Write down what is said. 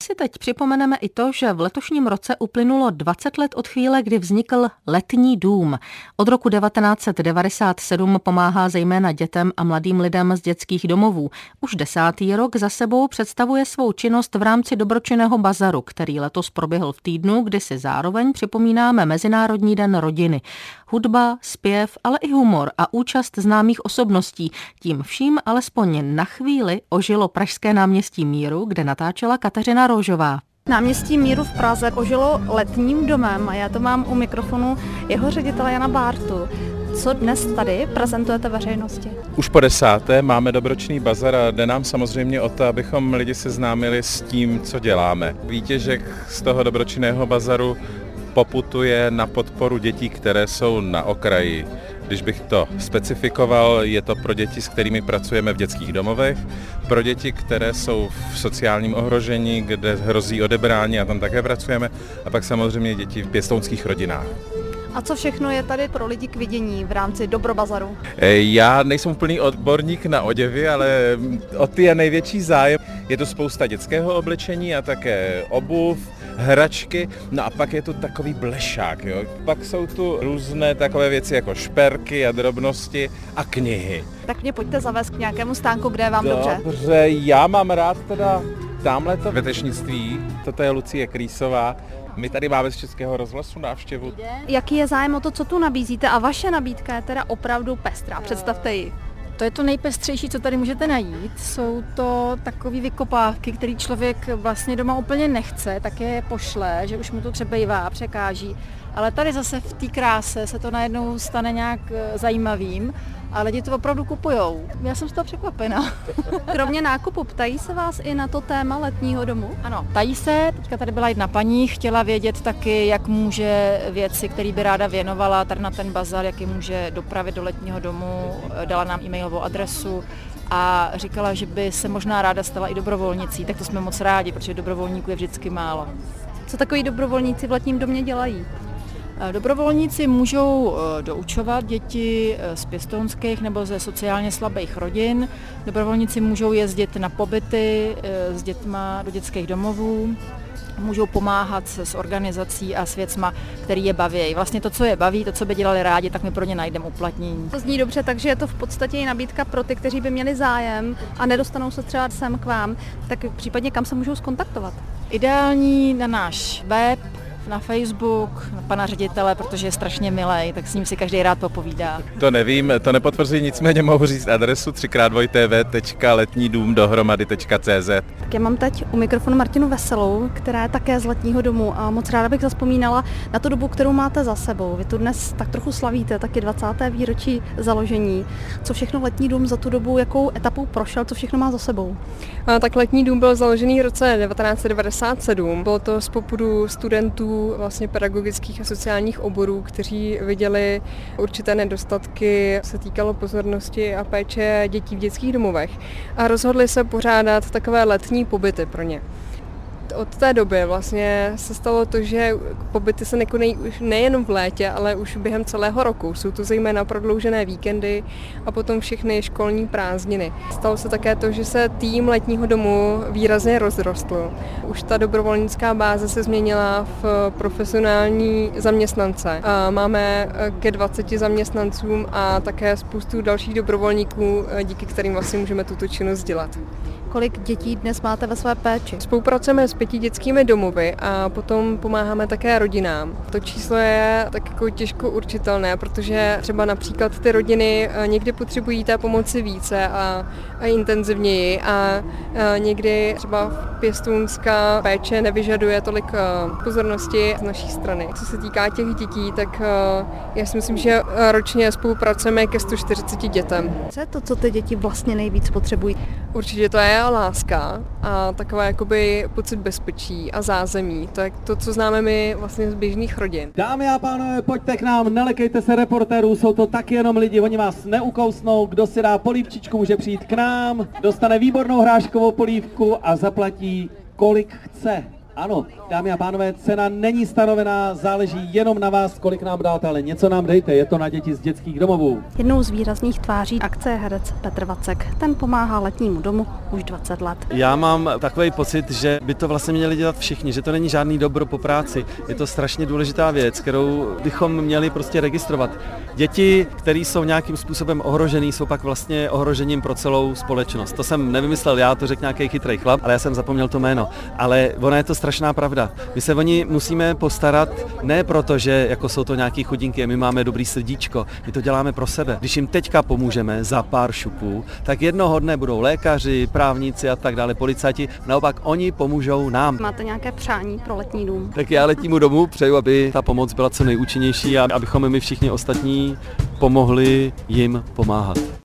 si teď připomeneme i to, že v letošním roce uplynulo 20 let od chvíle, kdy vznikl Letní dům. Od roku 1997 pomáhá zejména dětem a mladým lidem z dětských domovů. Už 10. rok za sebou představuje svou činnost v rámci dobročinného bazaru, který letos proběhl v týdnu, kdy si zároveň připomínáme Mezinárodní den rodiny. Hudba, zpěv, ale i humor a účast známých osobností. Tím vším alespoň na chvíli ožilo pražské náměstí Míru, kde natáčela Kateřina Rožová. Náměstí Míru v Praze ožilo Letním domem a já to mám u mikrofonu jeho ředitele Jana Bártu. Co dnes tady prezentujete veřejnosti? Už po 10. máme dobročný bazar a jde nám samozřejmě o to, abychom lidi seznámili s tím, co děláme. Výtěžek z toho dobročinného bazaru poputuje na podporu dětí, které jsou na okraji. Když bych to specifikoval, je to pro děti, s kterými pracujeme v dětských domovech, pro děti, které jsou v sociálním ohrožení, kde hrozí odebrání a tam také pracujeme, a pak samozřejmě děti v pěstounských rodinách. A co všechno je tady pro lidi k vidění v rámci Dobrobazaru? Já nejsem úplný odborník na oděvy, ale o ty je největší zájem. Je to spousta dětského oblečení a také obuv, hračky, no a pak je tu takový blešák, jo. Pak jsou tu různé takové věci jako šperky a drobnosti a knihy. Tak mě pojďte zavést k nějakému stánku, kde je vám dobře. Dobře, já mám rád teda tamhleto vetečnictví, toto je Lucie Krýsová. My tady máme z Českého rozhlasu návštěvu. Jaký je zájem o to, co tu nabízíte, a vaše nabídka je teda opravdu pestrá, představte ji. To je to nejpestřejší, co tady můžete najít. Jsou to takové vykopávky, který člověk vlastně doma úplně nechce, tak je pošle, že už mu to třeba překáží. Ale tady zase v té kráse se to najednou stane nějak zajímavým a lidi to opravdu kupujou. Já jsem z toho překvapená. Kromě nákupu, ptají se vás i na to téma Letního domu? Ano, ptají se. Teďka tady byla jedna paní, chtěla vědět taky, jak může věci, které by ráda věnovala tady na ten bazar, jak je může dopravit do Letního domu. Dala nám e-mailovou adresu a říkala, že by se možná ráda stala i dobrovolnicí. Tak to jsme moc rádi, protože dobrovolníků je vždycky málo. Co takový dobrovolníci v Letním domě dělají? Dobrovolníci můžou doučovat děti z pěstounských nebo ze sociálně slabých rodin. Dobrovolníci můžou jezdit na pobyty s dětma do dětských domovů. Můžou pomáhat s organizací a s věcma, který je baví. Vlastně to, co je baví, to, co by dělali rádi, tak my pro ně najdeme uplatnění. To zní dobře, takže je to v podstatě i nabídka pro ty, kteří by měli zájem a nedostanou se třeba sem k vám. Tak případně kam se můžou zkontaktovat? Ideální na náš web, na Facebook, na pana ředitele, protože je strašně milej, tak s ním si každý rád popovídá. To nevím, to nepotvrzuji, nicméně mohu říct adresu 3x2tv.letnidomdohromady.cz. Tak já mám teď u mikrofonu Martinu Veselou, která je také z Letního domu a moc ráda bych zazpomínala na tu dobu, kterou máte za sebou. Vy tu dnes tak trochu slavíte, taky 20. výročí založení. Co všechno Letní dům za tu dobu, jakou etapou prošel, co všechno má za sebou? Tak Letní dům byl založený v roce 1997. Bylo to z popudu studentů vlastně pedagogických a sociálních oborů, kteří viděli určité nedostatky, se týkalo pozornosti a péče dětí v dětských domovech a rozhodli se pořádat takové letní pobyty pro ně. Od té doby vlastně se stalo to, že pobyty se nekonají už nejen v létě, ale už během celého roku. Jsou to zejména prodloužené víkendy a potom všechny školní prázdniny. Stalo se také to, že se tým Letního domu výrazně rozrostl. Už ta dobrovolnická báze se změnila v profesionální zaměstnance. Máme ke 20 zaměstnancům a také spoustu dalších dobrovolníků, díky kterým vlastně můžeme tuto činnost dělat. Kolik dětí dnes máte ve své péči? Spolupracujeme s 5 dětskými domovy a potom pomáháme také rodinám. To číslo je tak jako těžko určitelné, protože třeba například ty rodiny někdy potřebují té pomoci více a intenzivněji a někdy třeba pěstounská péče nevyžaduje tolik pozornosti z naší strany. Co se týká těch dětí, tak já si myslím, že ročně spolupracujeme ke 140 dětem. Co je to, co ty děti vlastně nejvíc potřebují? Určitě to je láska a taková jakoby pocit bezpečí a zázemí. To je to, co známe my vlastně z běžných rodin. Dámy a pánové, pojďte k nám, nelekejte se reportérů, jsou to taky jenom lidi, oni vás neukousnou, kdo si dá polívčičku, může přijít k nám, dostane výbornou hráškovou polívku a zaplatí kolik chce. Ano, dámy a pánové, cena není stanovená, záleží jenom na vás, kolik nám dáte, ale něco nám dejte, je to na děti z dětských domovů. Jednou z výrazných tváří akce je herec Petr Vacek. Ten pomáhá letnímu domu už 20 let. Já mám takový pocit, že by to vlastně měli dělat všichni, že to není žádný dobro po práci. Je to strašně důležitá věc, kterou bychom měli prostě registrovat. Děti, které jsou nějakým způsobem ohrožený, jsou pak vlastně ohrožením pro celou společnost. To jsem nevymyslel já, to řekl nějaký chytrý chlap, ale já jsem zapomněl to jméno. Ale ona je to strašná pravda. My se o ní musíme postarat ne proto, že jako jsou to nějaký chudinky, my máme dobrý srdíčko, my to děláme pro sebe. Když jim teďka pomůžeme za pár šupů, tak jednoho dne budou lékaři, právníci a tak dále, policajti, naopak oni pomůžou nám. Máte nějaké přání pro letní dům? Tak já letnímu domu přeju, aby ta pomoc byla co nejúčinnější a abychom my všichni ostatní pomohli jim pomáhat.